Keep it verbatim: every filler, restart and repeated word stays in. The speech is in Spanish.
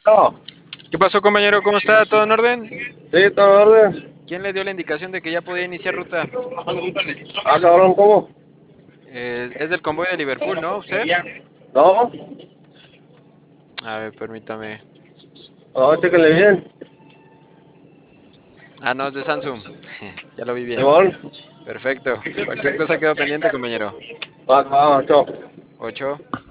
No, ¿Qué pasó, compañero? ¿Cómo está? ¿Todo en orden? sí, todo en orden. ¿Quién le dio la indicación de que ya podía iniciar ruta? Ah, cabrón, ¿cómo? Eh, es del convoy de Liverpool, ¿no? ¿Usted? No, A ver, permítame. no, chéquenle bien. Ah, no, es de Samsung. Ya lo vi bien. Simón, Perfecto. Cualquier cosa quedó pendiente, compañero. va, va, chao. Ocho.